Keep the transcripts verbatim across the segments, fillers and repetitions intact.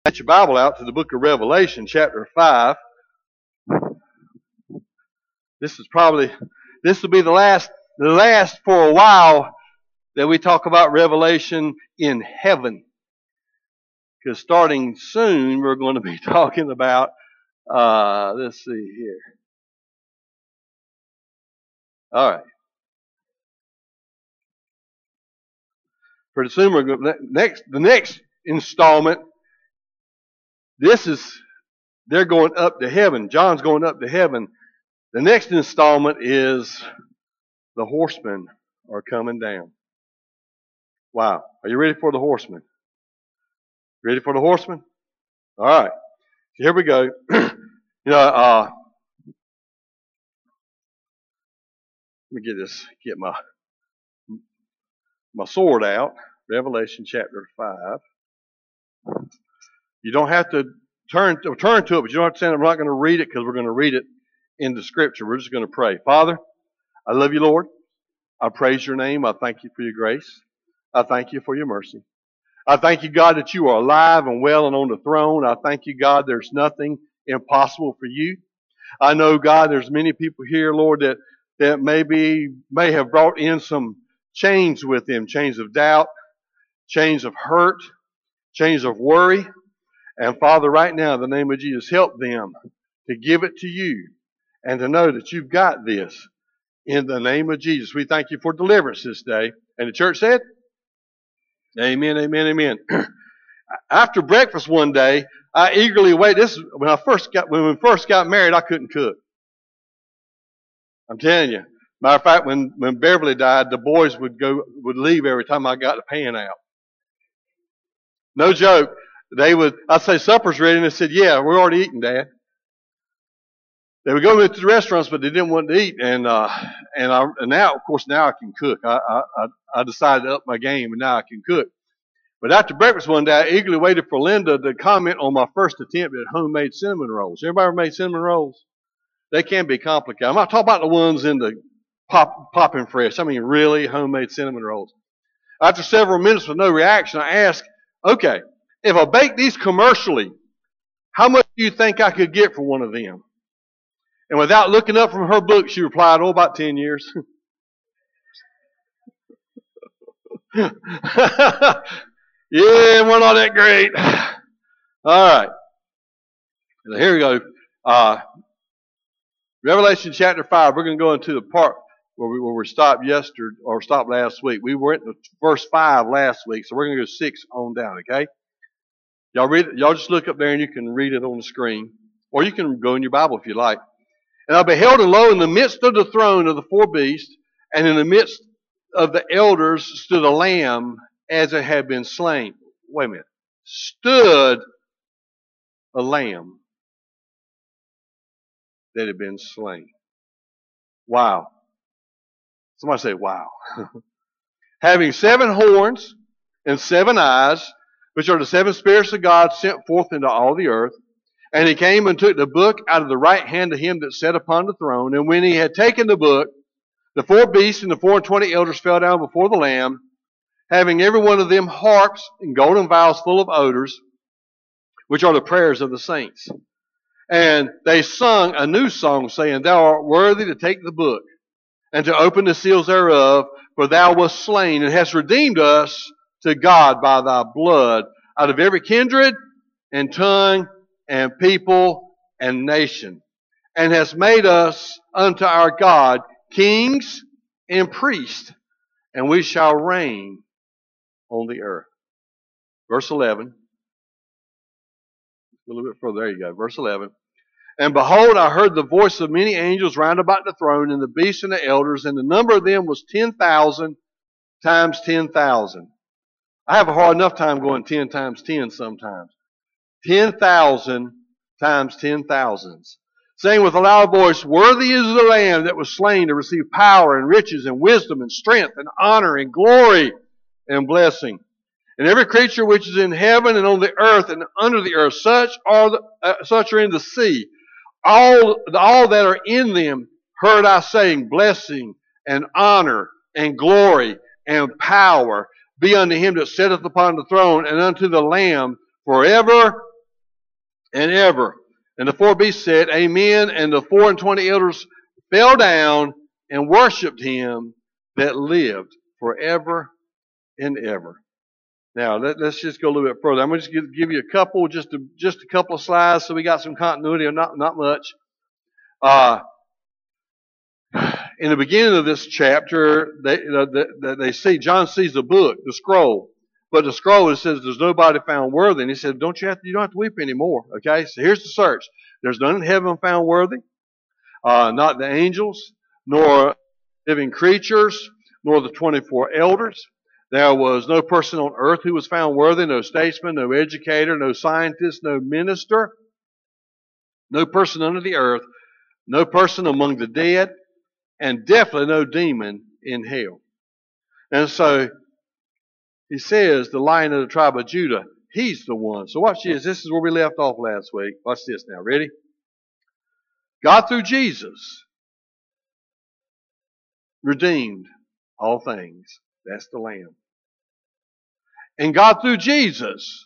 Get your Bible out to the book of Revelation, chapter five. This is probably, this will be the last, the last for a while that we talk about Revelation in heaven. Because starting soon, we're going to be talking about, uh, let's see here. All right. Pretty soon, we're going to, next, the next installment, this is, they're going up to heaven. John's going up to heaven. The next installment is the horsemen are coming down. Wow. Are you ready for the horsemen? Ready for the horsemen? All right. Here we go. you know, uh, let me get this, get my my sword out. Revelation chapter five. You don't have to turn to, turn to it, but you don't have to say I'm not going to read it because we're going to read it in the scripture. We're just going to pray. Father, I love you, Lord. I praise your name. I thank you for your grace. I thank you for your mercy. I thank you, God, that you are alive and well and on the throne. I thank you, God, there's nothing impossible for you. I know, God, there's many people here, Lord, that, that maybe may have brought in some chains with them, chains of doubt, chains of hurt, chains of worry. And Father, right now, in the name of Jesus, help them to give it to you and to know that you've got this. In the name of Jesus, we thank you for deliverance this day. And the church said, amen, amen, amen. After breakfast one day, I eagerly waited. This is when I first got when we first got married. I couldn't cook. I'm telling you. Matter of fact, when when Beverly died, the boys would go would leave every time I got the pan out. No joke. They would. I'd say supper's ready, and they said, "Yeah, we're already eating, Dad." They would go to the restaurants, but they didn't want to eat. And uh, and, I, and now, of course, now I can cook. I, I I decided to up my game, and now I can cook. But after breakfast one day, I eagerly waited for Linda to comment on my first attempt at homemade cinnamon rolls. Everybody ever made cinnamon rolls? They can be complicated. I'm not talking about the ones in the pop popping fresh. I mean, really homemade cinnamon rolls. After several minutes with no reaction, I asked, "Okay, if I bake these commercially, how much do you think I could get for one of them?" And without looking up from her book, she replied, "Oh, about ten years." Yeah, we're not that great. All right. Here we go. Uh, Revelation chapter five. We're going to go into the part where we, where we stopped yesterday or stopped last week. We were in the verse five last week, so we're going to go six on down. Okay. Y'all read it. Y'all just look up there and you can read it on the screen, or you can go in your Bible if you like. And I beheld, and lo, in the midst of the throne of the four beasts, and in the midst of the elders stood a lamb as it had been slain. Wait a minute. Stood a lamb that had been slain. Wow. Somebody say, wow. Having seven horns and seven eyes, which are the seven spirits of God sent forth into all the earth. And he came and took the book out of the right hand of him that sat upon the throne. And when he had taken the book, the four beasts and the four and twenty elders fell down before the Lamb, having every one of them harps and golden vials full of odors, which are the prayers of the saints. And they sung a new song, saying, "Thou art worthy to take the book and to open the seals thereof, for thou wast slain and hast redeemed us to God by thy blood out of every kindred and tongue and people and nation, and hast made us unto our God kings and priests, and we shall reign on the earth." Verse eleven. A little bit further. There you go. Verse eleven. And behold, I heard the voice of many angels round about the throne, and the beasts and the elders, and the number of them was ten thousand times ten thousand. I have a hard enough time going ten times ten sometimes. ten thousand times ten thousands. Saying with a loud voice, "Worthy is the Lamb that was slain to receive power and riches and wisdom and strength and honor and glory and blessing. And every creature which is in heaven and on the earth and under the earth, such are the, uh, such are in the sea. All, all that are in them heard I saying, blessing and honor and glory and power be unto him that sitteth upon the throne and unto the Lamb forever and ever. And the four beasts said, Amen. And the four and twenty elders fell down and worshipped him that lived forever and ever. Now, let, let's just go a little bit further. I'm going to just give, give you a couple, just a, just a couple of slides so we got some continuity, or not, not much. Uh, in the beginning of this chapter, they, uh, they, they see, John sees the book, the scroll. But the scroll, it says there's nobody found worthy. And he said, don't you have to, you don't have to weep anymore. Okay, so here's the search. There's none in heaven found worthy, uh, not the angels, nor living creatures, nor the twenty-four elders. There was no person on earth who was found worthy, no statesman, no educator, no scientist, no minister, no person under the earth, no person among the dead, and definitely no demon in hell. And so he says, the Lion of the tribe of Judah, he's the one. So watch this. This is where we left off last week. Watch this now. Ready? God through Jesus redeemed all things. That's the Lamb. And God through Jesus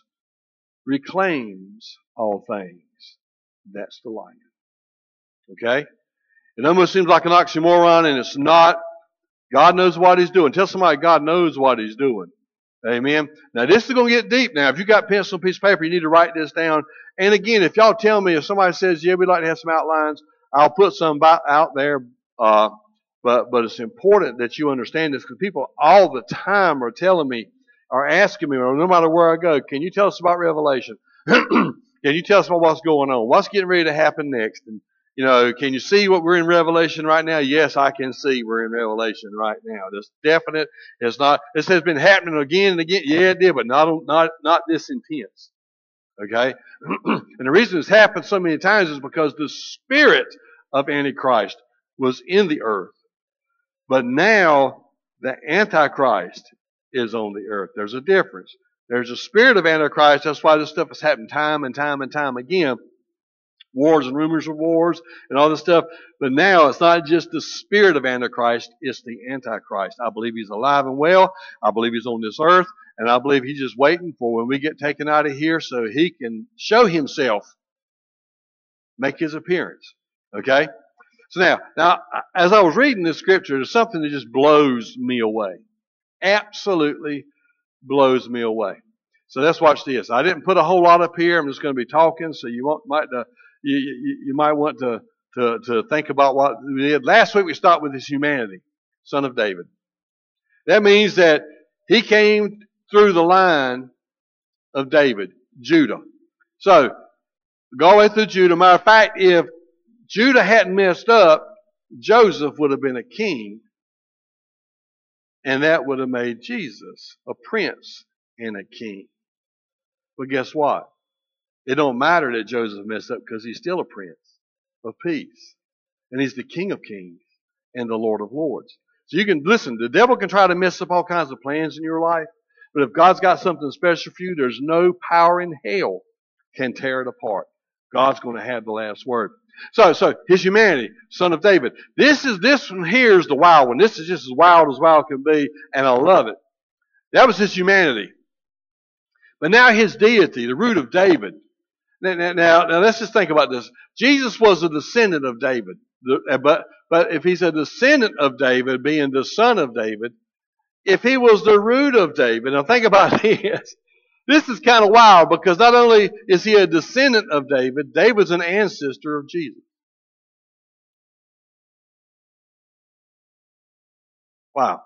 reclaims all things. That's the Lion. Okay? It almost seems like an oxymoron, and it's not. God knows what He's doing. Tell somebody God knows what He's doing. Amen. Now this is going to get deep now. If you got pencil and piece of paper, you need to write this down. And again, if y'all tell me, if somebody says, yeah, we'd like to have some outlines, I'll put some out there. Uh, but, but it's important that you understand this, because people all the time are telling me, are asking me, or no matter where I go, can you tell us about Revelation? Can you tell us about what's going on? What's getting ready to happen next? And, you know, can you see what we're in Revelation right now? Yes, I can see we're in Revelation right now. It's definite. It's not. This has been happening again and again. Yeah, it did, but not not not this intense. Okay, and the reason it's happened so many times is because the spirit of Antichrist was in the earth, but now the Antichrist is on the earth. There's a difference. There's a spirit of Antichrist. That's why this stuff has happened time and time and time again. Wars and rumors of wars and all this stuff. But now it's not just the spirit of Antichrist, it's the Antichrist. I believe he's alive and well. I believe he's on this earth. And I believe he's just waiting for when we get taken out of here so he can show himself, make his appearance. Okay? So now, now, as I was reading this scripture, there's something that just blows me away. Absolutely blows me away. So let's watch this. I didn't put a whole lot up here. I'm just going to be talking, so you want, might uh, you, you, you might want to, to to think about what we did. Last week we started with his humanity, son of David. That means that he came through the line of David, Judah. So go away through Judah. Matter of fact, if Judah hadn't messed up, Joseph would have been a king, and that would have made Jesus a prince and a king. But guess what? It don't matter that Joseph messed up, because he's still a prince of peace. And he's the King of kings and the Lord of lords. So you can, listen, the devil can try to mess up all kinds of plans in your life. But if God's got something special for you, there's no power in hell can tear it apart. God's going to have the last word. So, so his humanity, son of David. This is, this one here is the wild one. This is just as wild as wild can be, and I love it. That was his humanity. But now his deity, the root of David. Now, now, now let's just think about this. Jesus was a descendant of David. But, but if he's a descendant of David, being the son of David, if he was the root of David, now think about this. This is kind of wild, because not only is he a descendant of David, David's an ancestor of Jesus. Wow.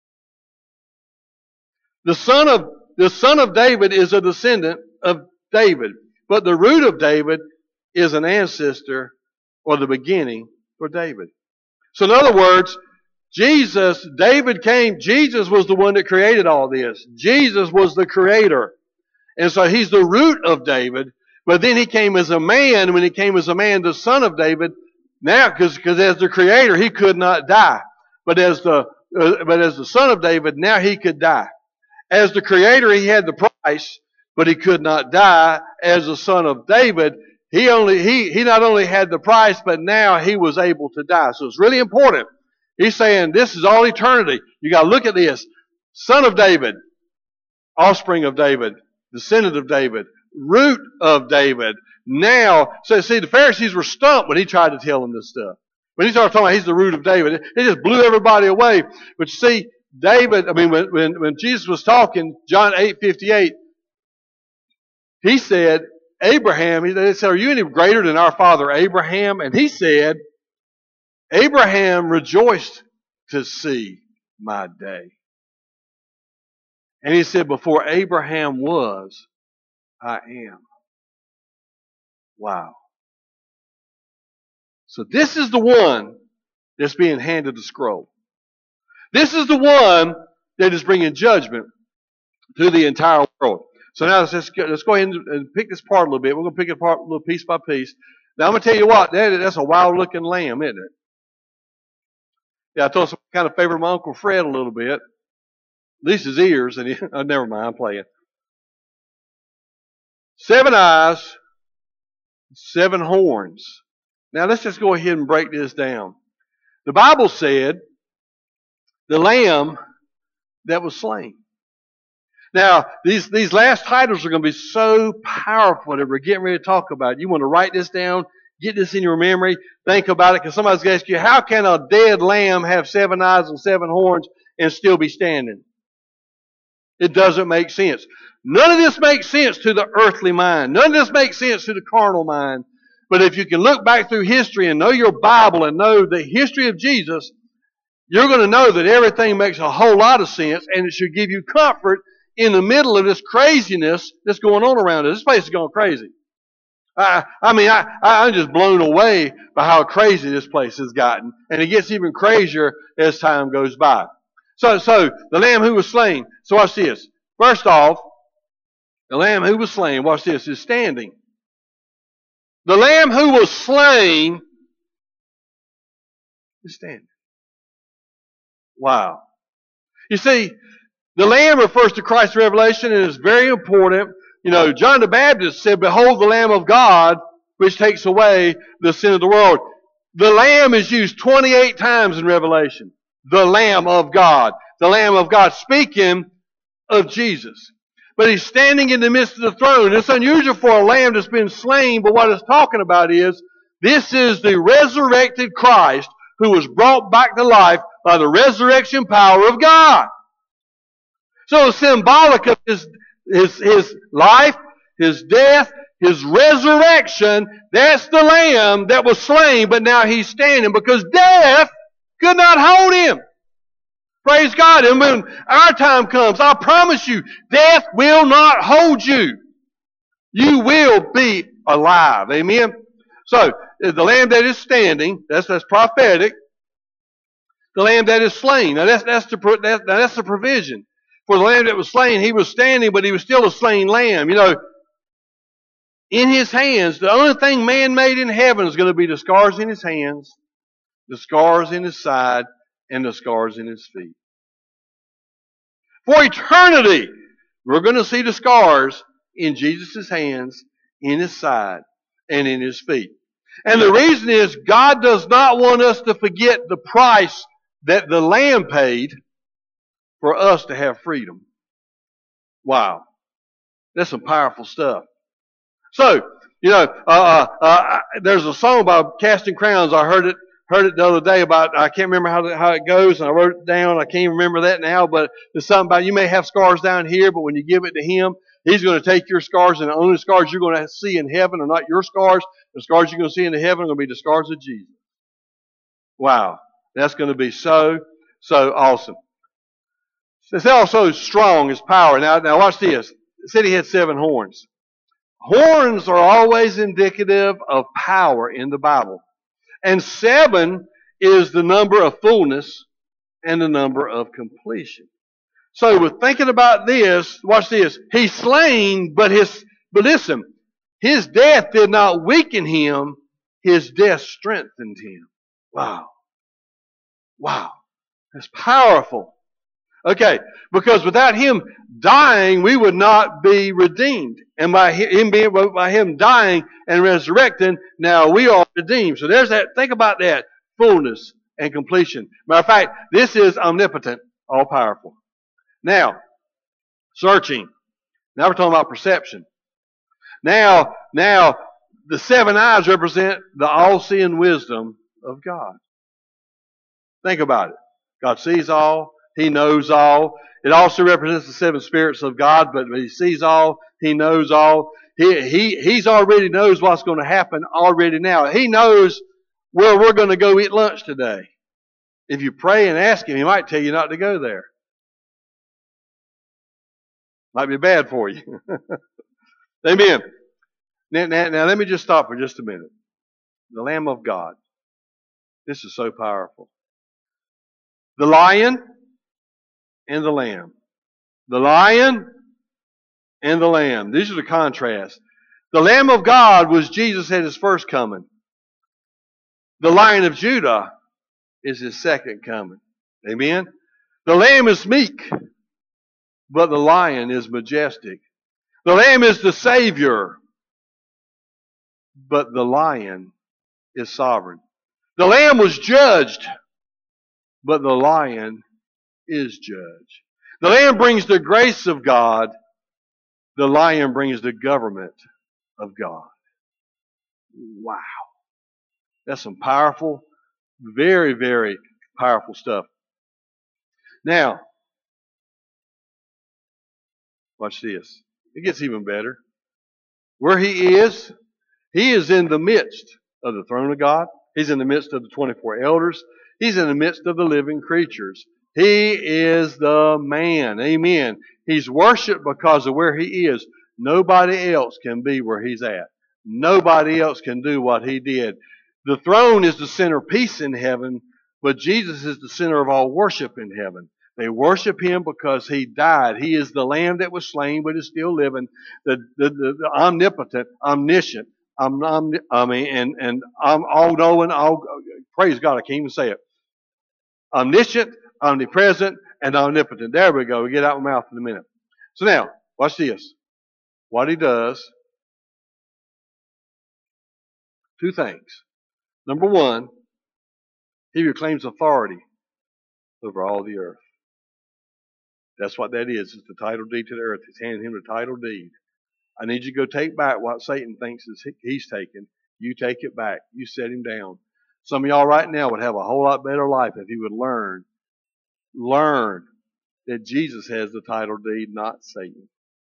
The son of The son of David is a descendant of David. But the root of David is an ancestor, or the beginning, for David. So in other words, Jesus, David came, Jesus was the one that created all this. Jesus was the creator. And so he's the root of David. But then he came as a man. When he came as a man, the son of David, now, because as the creator, he could not die. But as the, uh, but as the son of David, now he could die. As the creator, he had the price, but he could not die. As the son of David, he only he he not only had the price, but now he was able to die. So it's really important. He's saying this is all eternity. You got to look at this. Son of David, offspring of David, descendant of David, root of David. Now, so see, the Pharisees were stumped when he tried to tell them this stuff. When he started talking about he's the root of David, it, it just blew everybody away. But you see, David, I mean, when, when, when Jesus was talking, John eight fifty-eight, he said, Abraham, they said, are you any greater than our father Abraham? And he said, Abraham rejoiced to see my day. And he said, before Abraham was, I am. Wow. So this is the one that's being handed the scroll. This is the one that is bringing judgment to the entire world. So now let's, just go, let's go ahead and pick this apart a little bit. We're going to pick it apart a little piece by piece. Now I'm going to tell you what, that, that's a wild looking lamb, isn't it? Yeah, I told us I kind of favored my Uncle Fred a little bit. At least his ears, and he, oh, never mind, I'm playing. Seven eyes, seven horns. Now let's just go ahead and break this down. The Bible said the lamb that was slain. Now, these, these last titles are going to be so powerful that we're getting ready to talk about. You want to write this down, get this in your memory, think about it, because somebody's going to ask you, how can a dead lamb have seven eyes and seven horns and still be standing? It doesn't make sense. None of this makes sense to the earthly mind. None of this makes sense to the carnal mind. But if you can look back through history and know your Bible and know the history of Jesus, you're going to know that everything makes a whole lot of sense, and it should give you comfort in the middle of this craziness that's going on around us. This place is going crazy. I, I mean, I, I'm just blown away by how crazy this place has gotten, and it gets even crazier as time goes by. So, so the lamb who was slain. So watch this. First off, the lamb who was slain, watch this, is standing. The lamb who was slain is standing. Wow. You see, the lamb refers to Christ's revelation and is very important. You know, John the Baptist said, behold the Lamb of God, which takes away the sin of the world. The lamb is used twenty-eight times in Revelation. The Lamb of God. The Lamb of God, speaking of Jesus. But he's standing in the midst of the throne. It's unusual for a lamb that's been slain, but what it's talking about is, this is the resurrected Christ who was brought back to life by the resurrection power of God. So symbolic of his, his, his life, his death, his resurrection, that's the lamb that was slain, but now he's standing because death could not hold him. Praise God. And when our time comes, I promise you, death will not hold you. You will be alive. Amen? So, the lamb that is standing, that's, that's prophetic. The lamb that is slain. Now, that's, that's, the, that, now that's the provision. For the lamb that was slain, he was standing, but he was still a slain lamb. You know, in his hands, the only thing man made in heaven is going to be the scars in his hands, the scars in his side, and the scars in his feet. For eternity, we're going to see the scars in Jesus' hands, in his side, and in his feet. And the reason is God does not want us to forget the price that the Lamb paid for us to have freedom. Wow. That's some powerful stuff. So, you know, uh, uh, uh, there's a song about Casting Crowns. I heard it heard it the other day about, I can't remember how, how it goes, and I wrote it down. I can't even remember that now, but there's something about, you may have scars down here, but when you give it to him, he's going to take your scars, and the only scars you're going to see in heaven are not your scars. The scars you're going to see in the heaven are going to be the scars of Jesus. Wow. That's going to be so, so awesome. It's also strong as power. Now, now watch this. It said he had seven horns. Horns are always indicative of power in the Bible. And seven is the number of fullness and the number of completion. So we're thinking about this. Watch this. He's slain, but his, but listen, his death did not weaken him. His death strengthened him. Wow. Wow. That's powerful. Okay, because without him dying, we would not be redeemed. And by him being, by him dying and resurrecting, now we are redeemed. So there's that. Think about that. Fullness and completion. Matter of fact, this is omnipotent, all powerful. Now, searching. Now we're talking about perception. Now, now, the seven eyes represent the all-seeing wisdom of God. Think about it. God sees all. He knows all. It also represents the seven spirits of God, but He sees all. He knows all. He, he, he's already knows what's going to happen already now. He knows where we're going to go eat lunch today. If you pray and ask Him, He might tell you not to go there. Might be bad for you. Amen. Now, now, now let me just stop for just a minute. The Lamb of God. This is so powerful. The lion and the lamb. The lion and the lamb. These are the contrasts. The Lamb of God was Jesus at His first coming. The Lion of Judah is His second coming. Amen? The lamb is meek, but the lion is majestic. The lamb is the Savior, but the lion is sovereign. The lamb was judged, but the lion is judge. The lamb brings the grace of God. The lion brings the government of God. Wow. That's some powerful, very, very powerful stuff. Now, watch this. It gets even better. Where He is, He is in the midst of the throne of God. He's in the midst of the twenty-four elders. He's in the midst of the living creatures. He is the man. Amen. He's worshiped because of where He is. Nobody else can be where He's at. Nobody else can do what He did. The throne is the centerpiece in heaven, but Jesus is the center of all worship in heaven. They worship Him because He died. He is the Lamb that was slain but is still living. The, the, the, the omnipotent, omniscient, om, om, I mean, and, and um, all-knowing, all, praise God, I can't even say it. Omniscient, omnipresent, and omnipotent. There we go. We get out my mouth in a minute. So now, watch this. What He does, two things. Number one, He reclaims authority over all the earth. That's what that is. It's the title deed to the earth. He's handing Him the title deed. I need you to go take back what Satan thinks is he's taken. You take it back. You set him down. Some of y'all right now would have a whole lot better life if you would learn, learn that Jesus has the title deed, not Satan.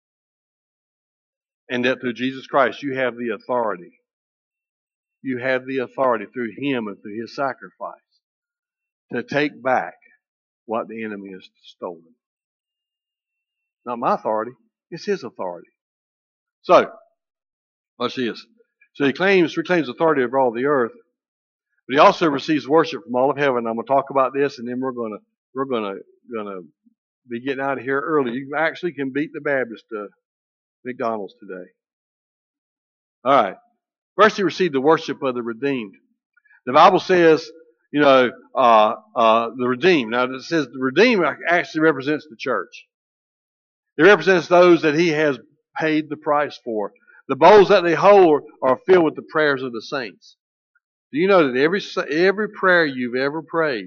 And that through Jesus Christ you have the authority. You have the authority through Him and through His sacrifice to take back what the enemy has stolen. Not my authority, it's His authority. So, watch this. So He claims, reclaims authority over all the earth, but He also receives worship from all of heaven. I'm going to talk about this, and then we're going to we're going to going to be getting out of here early. You actually can beat the Baptist uh, McDonald's today. All right. First, He received the worship of the redeemed. The Bible says, you know, uh, uh, the redeemed. Now, it says the redeemed actually represents the church. It represents those that He has paid the price for. The bowls that they hold are filled with the prayers of the saints. Do you know that every every prayer you've ever prayed,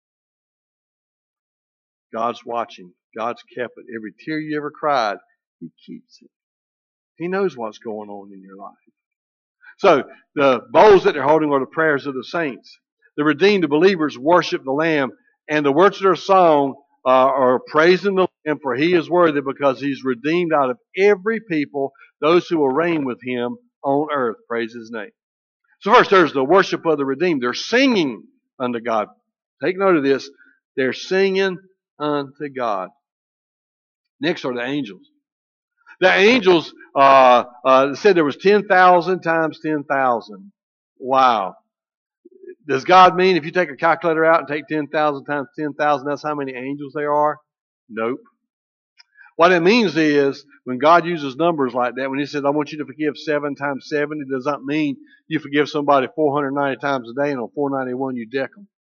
God's watching. God's kept it. Every tear you ever cried, He keeps it. He knows what's going on in your life. So, the bowls that they're holding are the prayers of the saints. The redeemed, the believers, worship the Lamb, and the words of their song uh, are praising the Lamb, for He is worthy, because He's redeemed out of every people those who will reign with Him on earth. Praise His name. So first, there's the worship of the redeemed. They're singing unto God. Take note of this. They're singing unto God. Next are the angels. The angels uh, uh, said there was ten thousand times ten thousand. Wow. Does God mean if you take a calculator out and take ten thousand times ten thousand, that's how many angels there are? Nope. What it means is, when God uses numbers like that, when He says, I want you to forgive seven times seven, it does not mean you forgive somebody four hundred ninety times a day and on four ninety-one you deck them.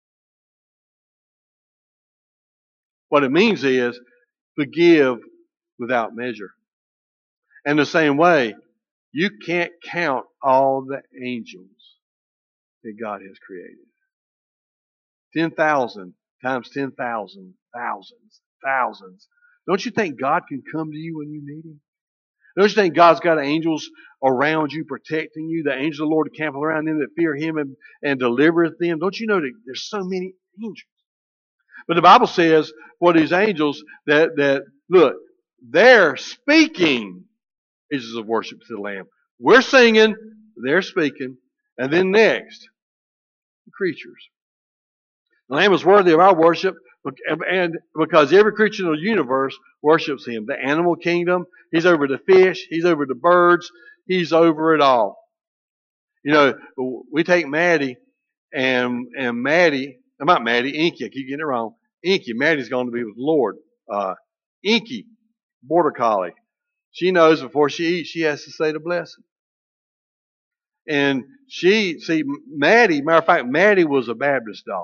What it means is, forgive without measure. And the same way, you can't count all the angels that God has created. ten thousand times ten thousand, thousands, thousands. Don't you think God can come to you when you need Him? Don't you think God's got angels around you protecting you? The angels of the Lord camp around them that fear Him and, and delivereth them. Don't you know that there's so many angels? But the Bible says for these angels that, that look, they're speaking pieces of worship to the Lamb. We're singing, they're speaking, and then next, the creatures. The Lamb is worthy of our worship, and because every creature in the universe worships Him. The animal kingdom, He's over the fish, He's over the birds, He's over it all. You know, we take Maddie, and and Maddie, not Maddie, Inky, I keep getting it wrong. Inky, Maddie's going to be with the Lord. Uh, Inky, border collie. She knows before she eats, she has to say the blessing. And she, see, Maddie, matter of fact, Maddie was a Baptist dog.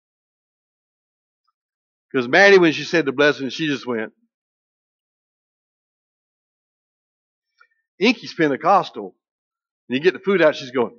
Because Maddie, when she said the blessing, she just went. Inky's Pentecostal. And you get the food out, she's going.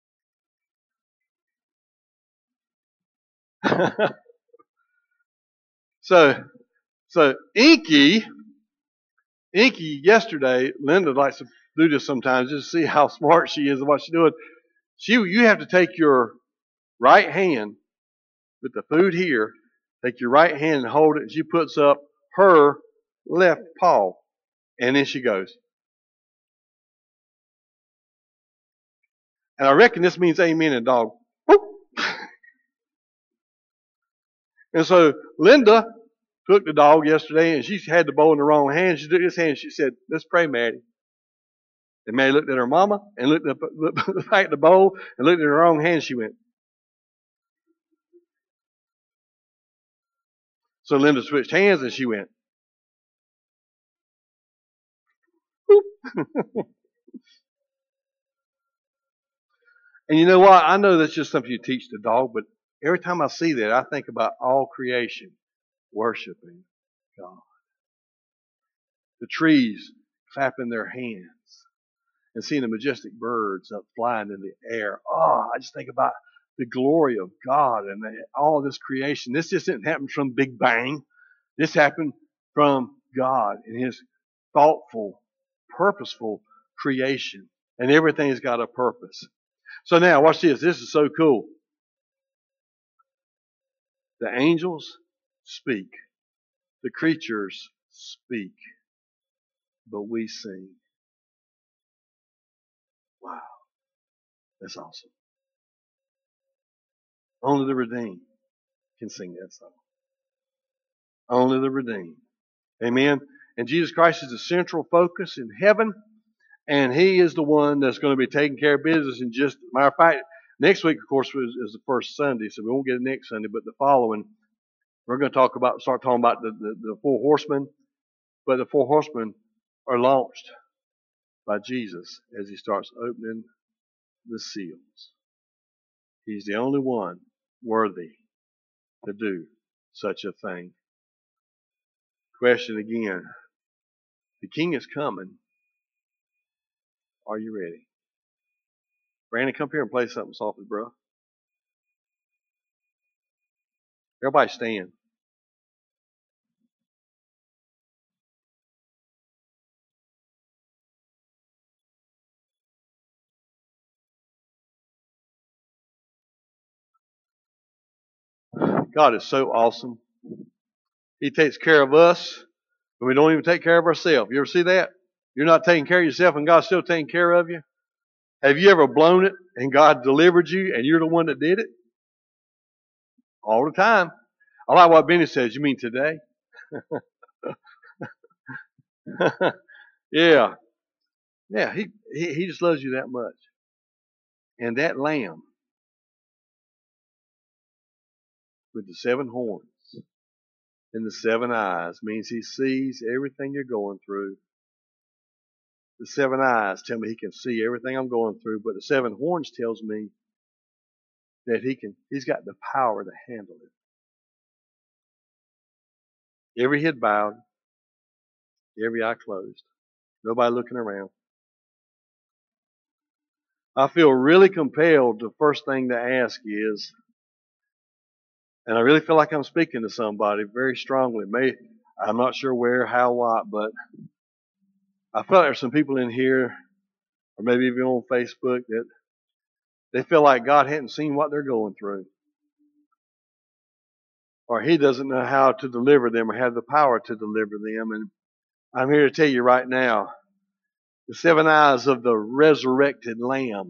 so, so Inky, Inky yesterday, Linda likes to do this sometimes just to see how smart she is and what she's doing. She, you have to take your right hand with the food here, take your right hand and hold it, and she puts up her left paw, and then she goes. And I reckon this means amen in dog. And so Linda took the dog yesterday, and she had the bowl in the wrong hand. She took this hand, and she said, let's pray, Maddie. And Maddie looked at her mama, and looked, up, looked back at the bowl, and looked at her wrong hand. She went. So Linda switched hands, and she went. And you know what? I know that's just something you teach the dog, but every time I see that, I think about all creation worshiping God. The trees clapping their hands and seeing the majestic birds up flying in the air. Oh, I just think about the glory of God and the, all this creation. This just didn't happen from Big Bang. This happened from God and His thoughtful, purposeful creation. And everything's got a purpose. So now, watch this. This is so cool. The angels speak. The creatures speak. But we sing. Wow. That's awesome. Only the redeemed can sing that song. Only the redeemed. Amen. And Jesus Christ is the central focus in heaven. And He is the one that's going to be taking care of business. And just, matter of fact, next week, of course, is, is the first Sunday. So we won't get it next Sunday. But the following, we're going to talk about, start talking about the, the, the four horsemen. But the four horsemen are launched by Jesus as He starts opening the seals. He's the only one worthy to do such a thing. Question again. The King is coming. Are you ready? Brandon, come here and play something softly, bro. Everybody stand. God is so awesome. He takes care of us, and we don't even take care of ourselves. You ever see that? You're not taking care of yourself, and God's still taking care of you. Have you ever blown it, and God delivered you, and you're the one that did it? All the time. I like what Benny says. You mean today? yeah. Yeah, he, he, he just loves you that much. And that lamb with the seven horns and the seven eyes means He sees everything you're going through. The seven eyes tell me He can see everything I'm going through, but the seven horns tells me that he can, He's got the power to handle it. Every head bowed, every eye closed, nobody looking around. I feel really compelled. The first thing to ask is, and I really feel like I'm speaking to somebody very strongly. May I'm not sure where, how, what, but I feel like there's some people in here, or maybe even on Facebook, that they feel like God hadn't seen what they're going through. Or He doesn't know how to deliver them or have the power to deliver them. And I'm here to tell you right now, the seven eyes of the resurrected Lamb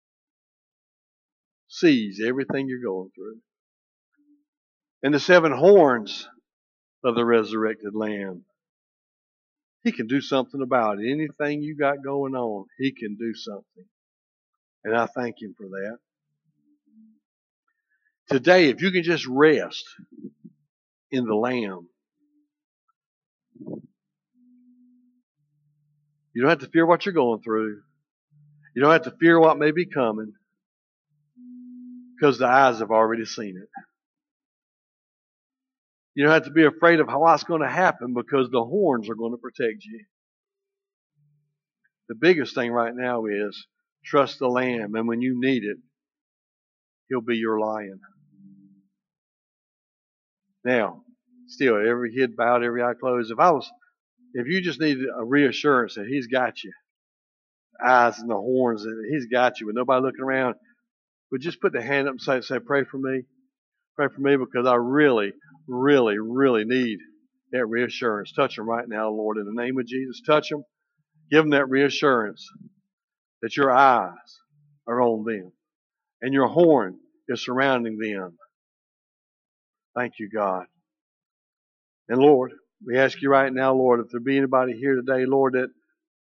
sees everything you're going through. And the seven horns of the resurrected Lamb, He can do something about it. Anything you got going on, He can do something. And I thank Him for that. Today, if you can just rest in the Lamb, you don't have to fear what you're going through. You don't have to fear what may be coming, because the eyes have already seen it. You don't have to be afraid of how it's going to happen, because the horns are going to protect you. The biggest thing right now is trust the Lamb, and when you need it, He'll be your lion. Now, still, every head bowed, every eye closed. If I was, if you just needed a reassurance that He's got you, the eyes and the horns, and He's got you with nobody looking around, would just put the hand up and say, say, pray for me. Pray for me, because I really, really, really need that reassurance. Touch them right now, Lord, in the name of Jesus. Touch them. Give them that reassurance that your eyes are on them and your horn is surrounding them. Thank you, God. And Lord, we ask you right now, Lord, if there be anybody here today, Lord, that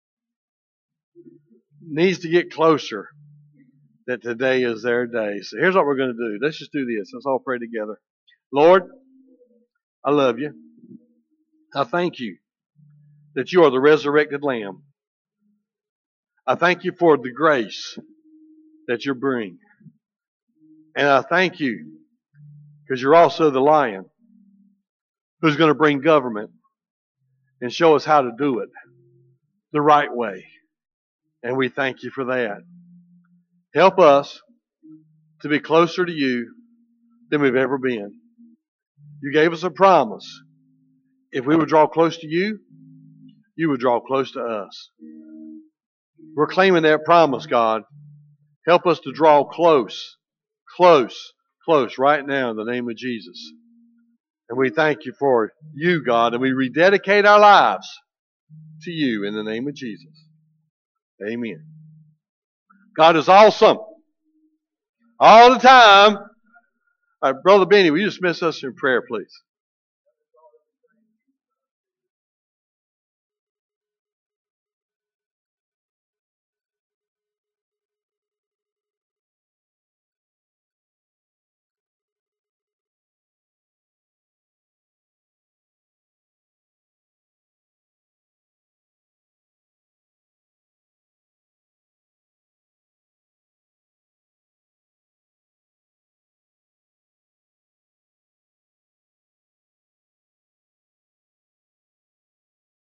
needs to get closer, that today is their day. So here's what we're going to do. Let's just do this. Let's all pray together. Lord, I love you. I thank you that you are the resurrected Lamb. I thank you for the grace that you bring. And I thank you because you're also the Lion who's going to bring government and show us how to do it the right way. And we thank you for that. Help us to be closer to you than we've ever been. You gave us a promise. If we would draw close to you, you would draw close to us. We're claiming that promise, God. Help us to draw close, close, close right now in the name of Jesus. And we thank you for you, God, and we rededicate our lives to you in the name of Jesus. Amen. God is awesome. All the time. All right, Brother Benny, will you dismiss us in prayer, please?